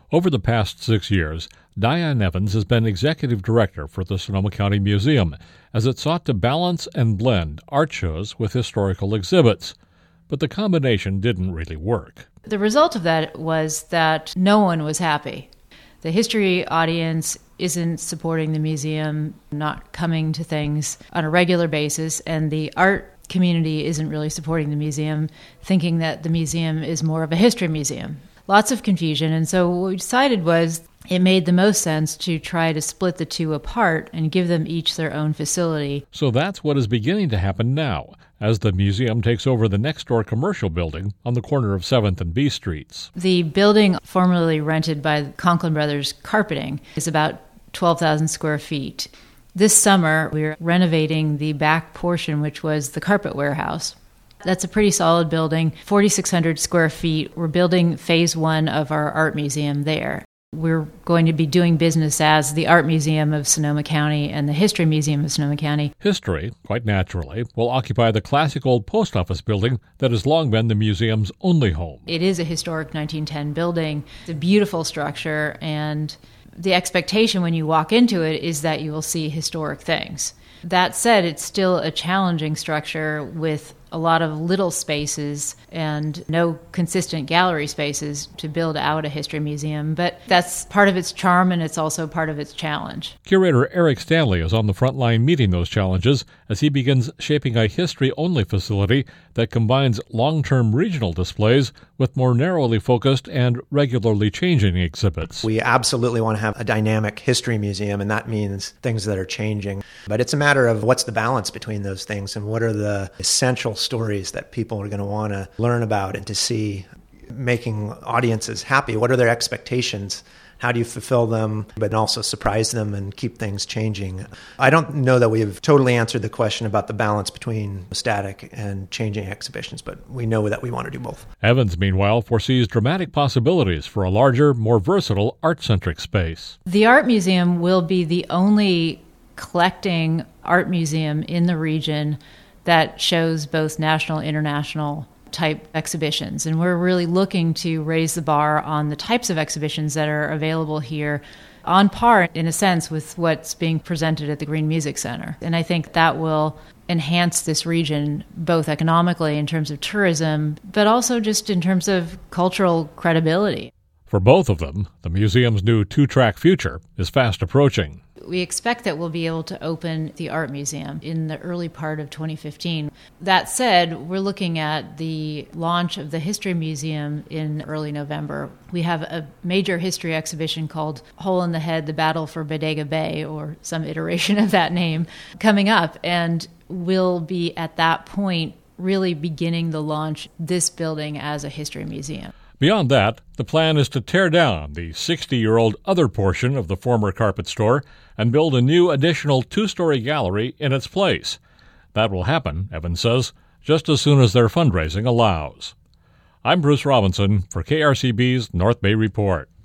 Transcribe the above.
Over the past 6 years, Diane Evans has been executive director for the Sonoma County Museum as it sought to balance and blend art shows with historical exhibits. But the combination didn't really work. The result of that was that no one was happy. The history audience isn't supporting the museum, not coming to things on a regular basis, and the art community isn't really supporting the museum, thinking that the museum is more of a history museum. Lots of confusion, and so what we decided was it made the most sense to try to split the two apart and give them each their own facility. So that's what is beginning to happen now, as the museum takes over the next-door commercial building on the corner of 7th and B Streets. The building formerly rented by Conklin Brothers Carpeting is about 12,000 square feet. This summer, we're renovating the back portion, which was the carpet warehouse. That's a pretty solid building, 4,600 square feet. We're building phase one of our art museum there. We're going to be doing business as the Art Museum of Sonoma County and the History Museum of Sonoma County. History, quite naturally, will occupy the classic old post office building that has long been the museum's only home. It is a historic 1910 building. It's a beautiful structure, and the expectation when you walk into it is that you will see historic things. That said, it's still a challenging structure with a lot of little spaces and no consistent gallery spaces to build out a history museum. But that's part of its charm, and it's also part of its challenge. Curator Eric Stanley is on the front line meeting those challenges as he begins shaping a history-only facility that combines long-term regional displays with more narrowly focused and regularly changing exhibits. We absolutely want to have a dynamic history museum, and that means things that are changing. But it's a matter of what's the balance between those things and what are the essential stories that people are going to want to learn about and to see, making audiences happy. What are their expectations? How do you fulfill them, but also surprise them and keep things changing? I don't know that we've totally answered the question about the balance between static and changing exhibitions, but we know that we want to do both. Evans, meanwhile, foresees dramatic possibilities for a larger, more versatile, art-centric space. The Art Museum will be the only collecting art museum in the region that shows both national and international type exhibitions. And we're really looking to raise the bar on the types of exhibitions that are available here on par, in a sense, with what's being presented at the Green Music Center. And I think that will enhance this region both economically in terms of tourism, but also just in terms of cultural credibility. For both of them, the museum's new 2-track future is fast approaching. We expect that we'll be able to open the Art Museum in the early part of 2015. That said, we're looking at the launch of the History Museum in early November. We have a major history exhibition called Hole in the Head, The Battle for Bodega Bay, or some iteration of that name, coming up. And we'll be, at that point, really beginning to launch this building as a history museum. Beyond that, the plan is to tear down the 60-year-old other portion of the former carpet store and build a new additional 2-story gallery in its place. That will happen, Evans says, just as soon as their fundraising allows. I'm Bruce Robinson for KRCB's North Bay Report.